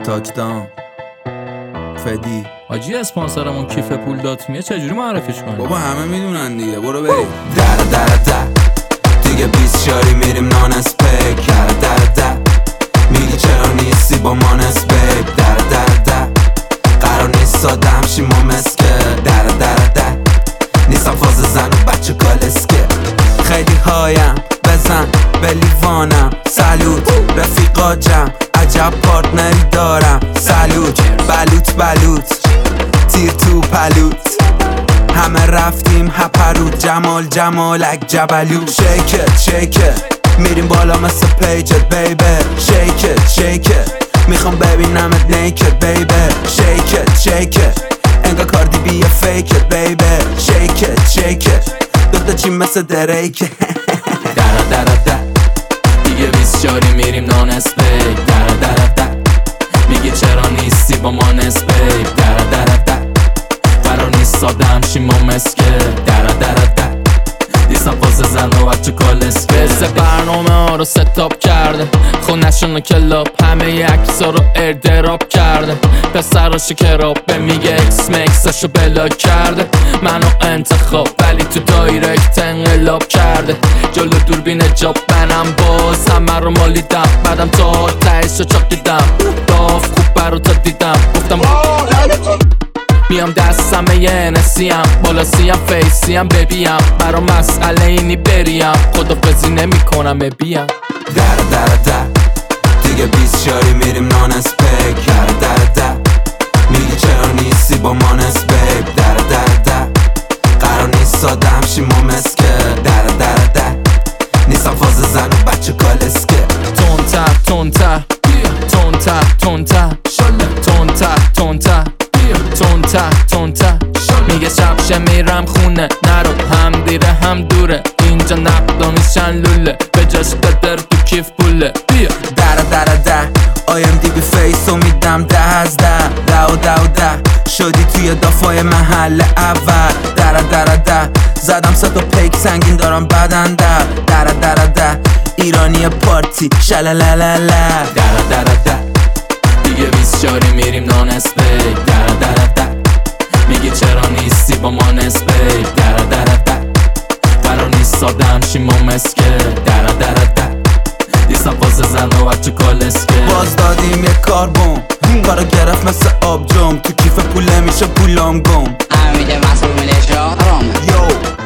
تاچدان فدی حاجی اسپانسرمون کیف پول دات میه چجوری معرفیش کنیم؟ بابا همه میدونن دیگه، برو بریم. در دیگه 20 شاری میریم نان اسپیک. در میگی چرا نیستی با من اسپیک. در قرار نیست ساده همشی ما مسکه. در نیستم فاز زن و بچه کالسکه. خیلی هایم بزن به لیوانم. سلوت رفیقا جمع عجب پارتنری دارم. سلوت بلوت تیر تو پلوت. همه رفتیم هپرود جمالک جبلو. شیکت میریم بالا مثل پیجت بیبی. شیکت میخوام ببینمت نیکت بیبی. شیکت انگار کاردی بی فیکت بیبی. شیکت دوتا چی مثل دریکه. در دیگه 20 شاری میریم نان اسپیک. در میگی چرا نیستی با ما نسبیک. در قرار نیست ساده همشی ما مسکه. در نیستم فاز زن و بچه کالسکه. برنامه ها رو ستاپ کرده، خونشون کلاب همه ی عکسا رو اردراپ کرده. پسراشو کرابه میگه اکس مکساشو بلاک کرده. منو انتخاب ولی تو دایرکت انقلاب کرده. جلو دوربین جاب منم باز همه رو مالیدم. بعدم تا تهشو چاکیدم. داف خوب برا دیدم گفتم میام دستم یه نسیم بالا سیم فیسیم ببیم. برا مسئله اینی بریم خدافزی نمی کنم ببیم. در دیگه 20 شاری میریم نان اسپیک. در میگی چرا نیستی با ما نسبیک. در قرار نیست ساده همشی ما مسکه. در نیستم فاز زن و بچه کالسکه. تونتر میگه شبشه میرم خونه نرو هم دیره هم دوره. اینجا نقدا میشن لوله به جاش قدر تو کیف پوله. بیا در آیم دی بی فیس و میدم 10 از 10 شدی توی دافای محل اول. در زدم 3 تا پیک سنگین دارم بدن. در ایرانی پارتی شلالالala. در دیگه 20 شاری میریم نان اسپیک. در میگی چرا نیستی با ما نسبیک. در قرار نیست ساده همشی ما مسکه. در نیستم فاز زن و بچه کالسکه. باز دادیم یه کاربون کارو گرفت مثل آب جم. تو کیف پوله میشه پولام گم. امیده مسئول شارم یو